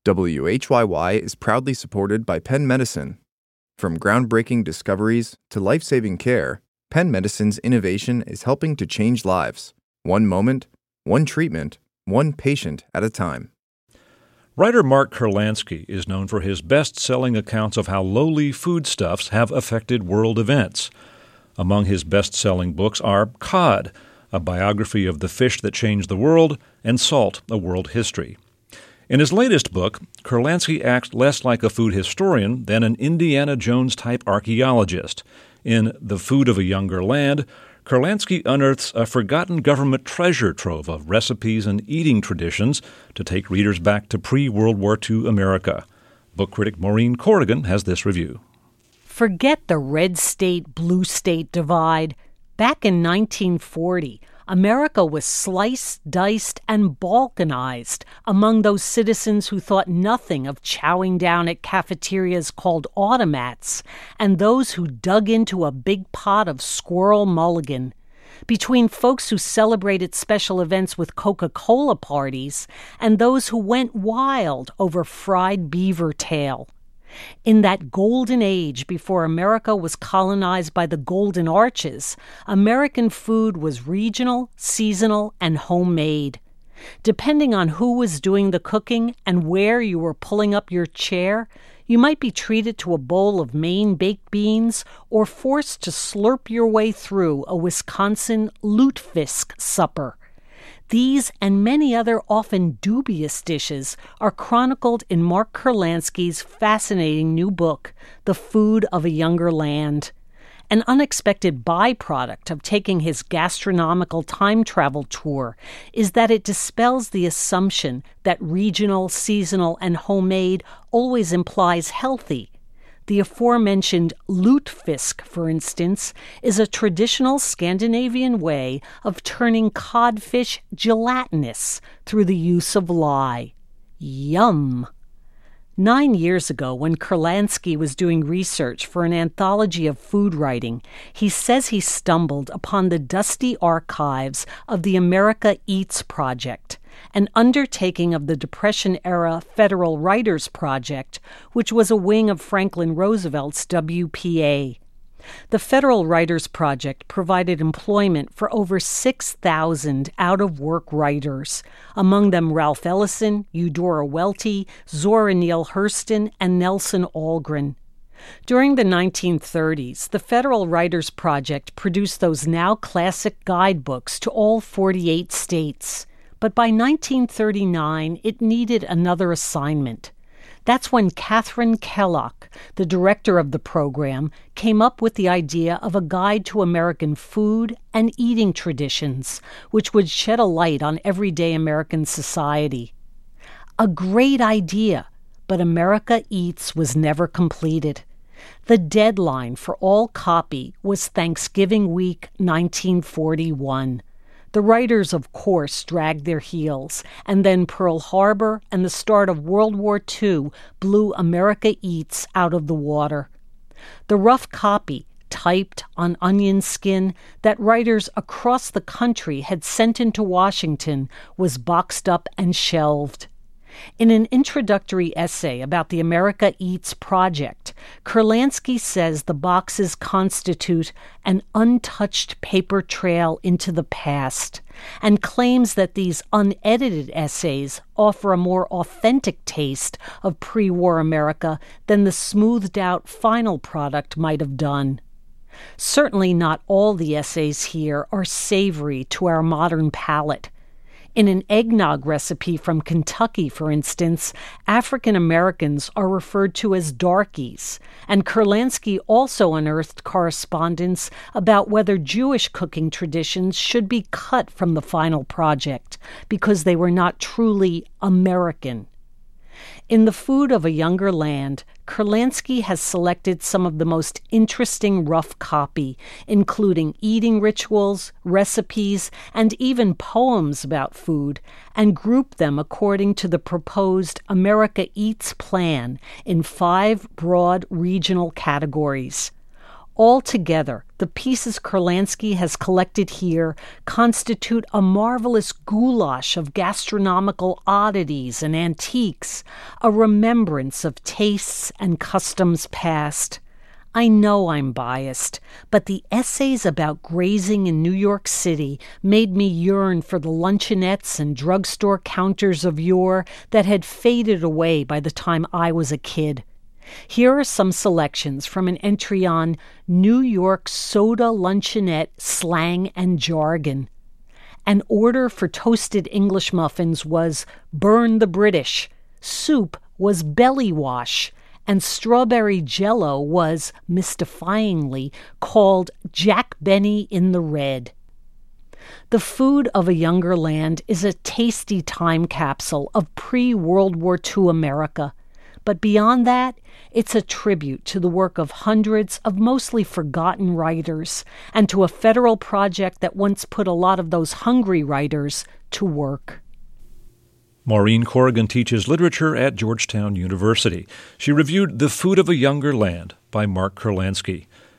WHYY is proudly supported by Penn Medicine. From groundbreaking discoveries to life-saving care, Penn Medicine's innovation is helping to change lives. One moment, one treatment, one patient at a time. Writer Mark Kurlansky is known for his best-selling accounts of how lowly foodstuffs have affected world events. Among his best-selling books are Cod, a biography of the fish that changed the world, and Salt, a world history. In his latest book, Kurlansky acts less like a food historian than an Indiana Jones-type archaeologist. In The Food of a Younger Land, Kurlansky unearths a forgotten government treasure trove of recipes and eating traditions to take readers back to pre-World War II America. Book critic Maureen Corrigan has this review. Forget the red state, blue state divide. Back in 1940, America was sliced, diced, and balkanized among those citizens who thought nothing of chowing down at cafeterias called automats, and those who dug into a big pot of squirrel mulligan. Between folks who celebrated special events with Coca-Cola parties and those who went wild over fried beaver tail. In that golden age before America was colonized by the Golden Arches, American food was regional, seasonal, and homemade. Depending on who was doing the cooking and where you were pulling up your chair, you might be treated to a bowl of Maine baked beans or forced to slurp your way through a Wisconsin lutefisk supper. These and many other often dubious dishes are chronicled in Mark Kurlansky's fascinating new book, The Food of a Younger Land. An unexpected byproduct of taking his gastronomical time travel tour is that it dispels the assumption that regional, seasonal, and homemade always implies healthy. The aforementioned lutefisk, for instance, is a traditional Scandinavian way of turning codfish gelatinous through the use of lye. Yum! 9 years ago, when Kurlansky was doing research for an anthology of food writing, he says he stumbled upon the dusty archives of the America Eats Project, an undertaking of the Depression-era Federal Writers Project, which was a wing of Franklin Roosevelt's WPA. The Federal Writers Project provided employment for over 6,000 out-of-work writers, among them Ralph Ellison, Eudora Welty, Zora Neale Hurston, and Nelson Algren. During the 1930s, the Federal Writers Project produced those now classic guidebooks to all 48 states. But by 1939, it needed another assignment. That's when Catherine Kellock, the director of the program, came up with the idea of a guide to American food and eating traditions, which would shed a light on everyday American society. A great idea, but America Eats was never completed. The deadline for all copy was Thanksgiving week 1941. The writers, of course, dragged their heels, and then Pearl Harbor and the start of World War II blew America Eats out of the water. The rough copy, typed on onion skin, that writers across the country had sent into Washington was boxed up and shelved. In an introductory essay about the America Eats project, Kurlansky says the boxes constitute an untouched paper trail into the past, and claims that these unedited essays offer a more authentic taste of pre-war America than the smoothed-out final product might have done. Certainly not all the essays here are savory to our modern palate. In an eggnog recipe from Kentucky, for instance, African Americans are referred to as darkies, and Kurlansky also unearthed correspondence about whether Jewish cooking traditions should be cut from the final project because they were not truly American. In The Food of a Younger Land, Kurlansky has selected some of the most interesting rough copy, including eating rituals, recipes, and even poems about food, and grouped them according to the proposed America Eats plan in 5 broad regional categories. Altogether, the pieces Kurlansky has collected here constitute a marvelous goulash of gastronomical oddities and antiques, a remembrance of tastes and customs past. I know I'm biased, but the essays about grazing in New York City made me yearn for the luncheonettes and drugstore counters of yore that had faded away by the time I was a kid. Here are some selections from an entry on New York soda luncheonette slang and jargon. An order for toasted English muffins was burn the British, soup was belly wash, and strawberry jello was, mystifyingly, called Jack Benny in the Red. The Food of a Younger Land is a tasty time capsule of pre-World War II America. But beyond that, it's a tribute to the work of hundreds of mostly forgotten writers and to a federal project that once put a lot of those hungry writers to work. Maureen Corrigan teaches literature at Georgetown University. She reviewed The Food of a Younger Land by Mark Kurlansky.